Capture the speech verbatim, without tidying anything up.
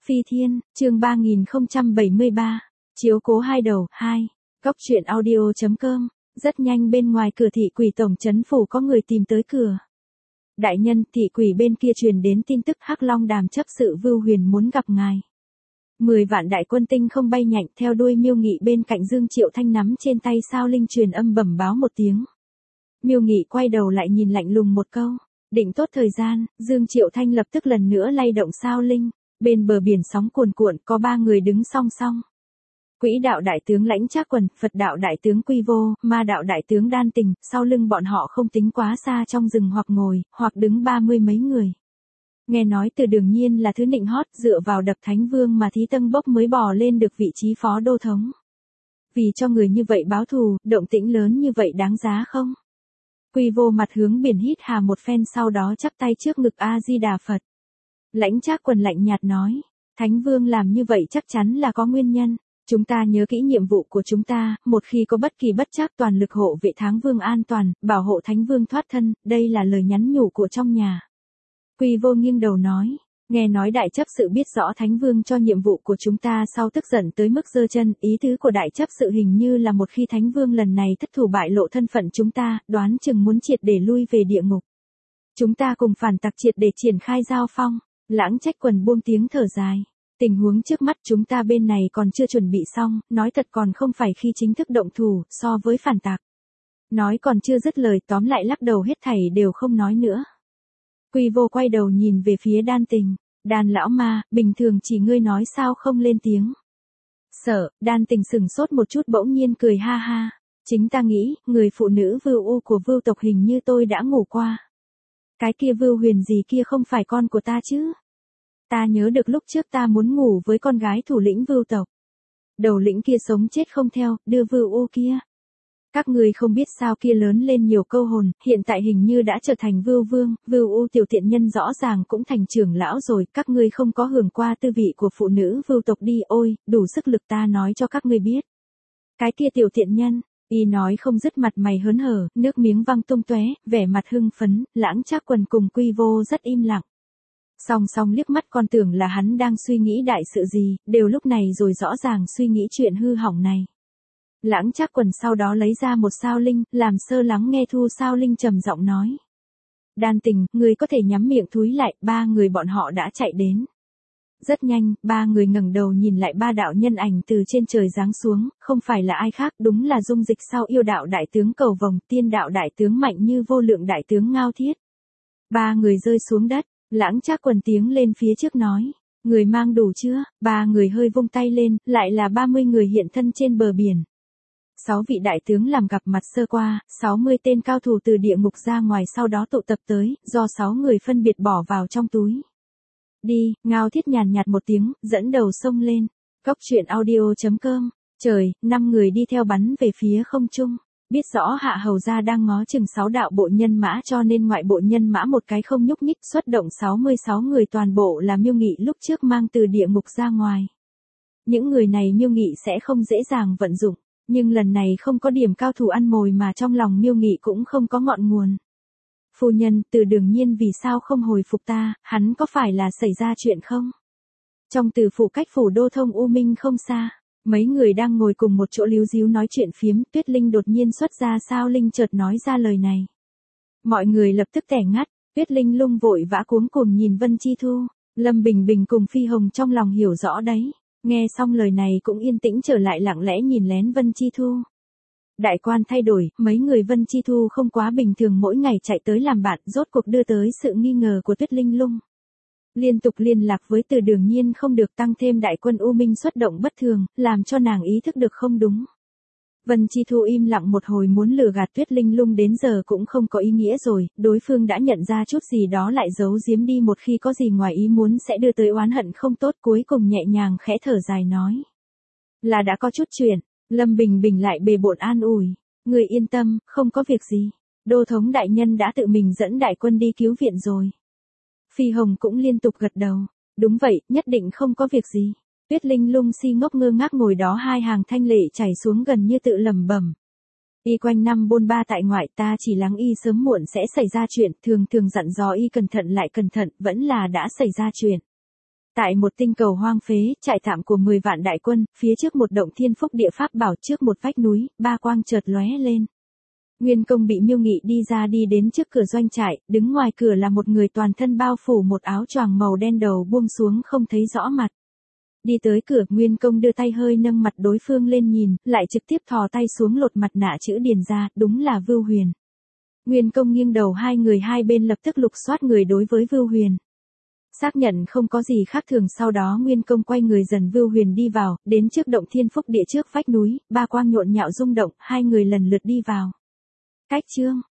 Phi Thiên, chương ba nghìn không trăm bảy mươi ba, chiếu cố hai đầu, hai, góc truyện audio.com, rất nhanh bên ngoài cửa thị quỷ tổng trấn phủ có người tìm tới cửa. Đại nhân, thị quỷ bên kia truyền đến tin tức Hắc Long Đàm chấp sự Vưu Huyền muốn gặp ngài. Mười vạn đại quân tinh không bay nhạnh theo đuôi Miêu Nghị bên cạnh Dương Triệu Thanh nắm trên tay sao linh truyền âm bẩm báo một tiếng. Miêu Nghị quay đầu lại nhìn lạnh lùng một câu, định tốt thời gian, Dương Triệu Thanh lập tức lần nữa lay động sao linh. Bên bờ biển sóng cuồn cuộn có ba người đứng song song. Quỹ đạo đại tướng Lãnh Trác Quần, Phật đạo đại tướng Quy Vô, Ma đạo đại tướng Đan Tình, sau lưng bọn họ không tính quá xa trong rừng hoặc ngồi, hoặc đứng ba mươi mấy người. Nghe nói Từ Đường Nhiên là thứ nịnh hót, dựa vào đập Thánh Vương mà Thí Tân Bốc mới bò lên được vị trí phó đô thống. Vì cho người như vậy báo thù, động tĩnh lớn như vậy đáng giá không? Quy Vô mặt hướng biển hít hà một phen sau đó chắp tay trước ngực A Di Đà Phật. Lãnh Trác Quần lạnh nhạt nói, Thánh Vương làm như vậy chắc chắn là có nguyên nhân, chúng ta nhớ kỹ nhiệm vụ của chúng ta, một khi có bất kỳ bất trắc toàn lực hộ vệ Thánh Vương an toàn, bảo hộ Thánh Vương thoát thân, đây là lời nhắn nhủ của trong nhà. Quy Vô nghiêng đầu nói, nghe nói đại chấp sự biết rõ Thánh Vương cho nhiệm vụ của chúng ta sau tức giận tới mức giơ chân, ý tứ của đại chấp sự hình như là một khi Thánh Vương lần này thất thủ bại lộ thân phận chúng ta, đoán chừng muốn triệt để lui về địa ngục. Chúng ta cùng phản tặc triệt để triển khai giao phong. Lãng Trách Quần buông tiếng thở dài. Tình huống trước mắt chúng ta bên này còn chưa chuẩn bị xong, nói thật còn không phải khi chính thức động thủ, so với phản tạc. Nói còn chưa dứt lời tóm lại lắc đầu hết thảy đều không nói nữa. Quy Vô quay đầu nhìn về phía Đan Tình. Đan lão ma, bình thường chỉ ngươi nói sao không lên tiếng. Sợ, Đan Tình sừng sốt một chút bỗng nhiên cười ha ha. Chính ta nghĩ, người phụ nữ Vưu U của Vưu tộc hình như tôi đã ngủ qua. Cái kia Vưu Huyền gì kia không phải con của ta chứ? Ta nhớ được lúc trước ta muốn ngủ với con gái thủ lĩnh Vưu tộc. Đầu lĩnh kia sống chết không theo, đưa Vưu U kia. Các người không biết sao kia lớn lên nhiều câu hồn, hiện tại hình như đã trở thành Vưu Vương, Vưu U tiểu tiện nhân rõ ràng cũng thành trưởng lão rồi, các ngươi không có hưởng qua tư vị của phụ nữ Vưu tộc đi, ôi, đủ sức lực ta nói cho các ngươi biết. Cái kia tiểu tiện nhân. Y nói không dứt mặt mày hớn hở, nước miếng văng tung tóe, vẻ mặt hưng phấn, Lãng Trác Quần cùng Quy Vô rất im lặng. Song song liếc mắt còn tưởng là hắn đang suy nghĩ đại sự gì, đều lúc này rồi rõ ràng suy nghĩ chuyện hư hỏng này. Lãng Trác Quần sau đó lấy ra một sao linh, làm sơ lắng nghe thu sao linh trầm giọng nói. Đan Tình, người có thể nhắm miệng thúi lại, ba người bọn họ đã chạy đến. Rất nhanh, ba người ngẩng đầu nhìn lại ba đạo nhân ảnh từ trên trời giáng xuống, không phải là ai khác, đúng là dung dịch sau yêu đạo đại tướng Cầu Vồng, tiên đạo đại tướng Mạnh Như Vô Lượng đại tướng Ngao Thiết. Ba người rơi xuống đất, Lãng Trác Quần tiếng lên phía trước nói, người mang đủ chưa? Ba người hơi vung tay lên, lại là ba mươi người hiện thân trên bờ biển. Sáu vị đại tướng làm gặp mặt sơ qua, sáu mươi tên cao thủ từ địa ngục ra ngoài sau đó tụ tập tới, do sáu người phân biệt bỏ vào trong túi. Đi, Ngao Thiết nhàn nhạt một tiếng, dẫn đầu xông lên. Góc truyện audio.com, trời, năm người đi theo bắn về phía không trung. Biết rõ Hạ Hầu gia đang ngó chừng sáu đạo bộ nhân mã cho nên ngoại bộ nhân mã một cái không nhúc nhích xuất động sáu mươi sáu người toàn bộ là Miêu Nghị lúc trước mang từ địa ngục ra ngoài. Những người này Miêu Nghị sẽ không dễ dàng vận dụng, nhưng lần này không có điểm cao thủ ăn mồi mà trong lòng Miêu Nghị cũng không có ngọn nguồn. Phu nhân, Từ Đường Nhiên vì sao không hồi phục ta, hắn có phải là xảy ra chuyện không? Trong Từ phủ cách phủ đô thông U Minh không xa, mấy người đang ngồi cùng một chỗ líu díu nói chuyện phiếm, Tuyết Linh đột nhiên xuất ra sao linh chợt nói ra lời này. Mọi người lập tức tẻ ngắt, Tuyết Linh lung vội vã cuống cuồng nhìn Vân Chi Thu, Lâm Bình Bình cùng Phi Hồng trong lòng hiểu rõ đấy, nghe xong lời này cũng yên tĩnh trở lại lặng lẽ nhìn lén Vân Chi Thu. Đại quan thay đổi, mấy người Vân Chi Thu không quá bình thường mỗi ngày chạy tới làm bạn, rốt cuộc đưa tới sự nghi ngờ của Tuyết Linh lung. Liên tục liên lạc với Từ Đường Nhiên không được, tăng thêm đại quân U Minh xuất động bất thường, làm cho nàng ý thức được không đúng. Vân Chi Thu im lặng một hồi muốn lừa gạt Tuyết Linh lung đến giờ cũng không có ý nghĩa rồi, đối phương đã nhận ra chút gì đó lại giấu giếm đi một khi có gì ngoài ý muốn sẽ đưa tới oán hận không tốt, cuối cùng nhẹ nhàng khẽ thở dài nói. Là đã có chút chuyện. Lâm Bình Bình lại bề bộn an ủi, người yên tâm, không có việc gì, đô thống đại nhân đã tự mình dẫn đại quân đi cứu viện rồi. Phi Hồng cũng liên tục gật đầu, đúng vậy, nhất định không có việc gì. Tuyết Linh lung si ngốc ngơ ngác ngồi đó hai hàng thanh lệ chảy xuống gần như tự lẩm bẩm. Y quanh năm bôn ba tại ngoại ta chỉ lắng y sớm muộn sẽ xảy ra chuyện, thường thường dặn dò y cẩn thận lại cẩn thận, vẫn là đã xảy ra chuyện. Tại một tinh cầu hoang phế, trại tạm của mười vạn đại quân, phía trước một động thiên phúc địa pháp bảo trước một vách núi, ba quang chợt lóe lên. Nguyên Công bị Miêu Nghị đi ra đi đến trước cửa doanh trại, đứng ngoài cửa là một người toàn thân bao phủ một áo choàng màu đen đầu buông xuống không thấy rõ mặt. Đi tới cửa, Nguyên Công đưa tay hơi nâng mặt đối phương lên nhìn, lại trực tiếp thò tay xuống lột mặt nạ chữ điền ra, đúng là Vưu Huyền. Nguyên Công nghiêng đầu, hai người hai bên lập tức lục soát người đối với Vưu Huyền. Xác nhận không có gì khác thường, sau đó Nguyên Công quay người dần Vưu Huyền đi vào, đến trước động thiên phúc địa trước vách núi, ba quang nhộn nhạo rung động, hai người lần lượt đi vào. Cách chương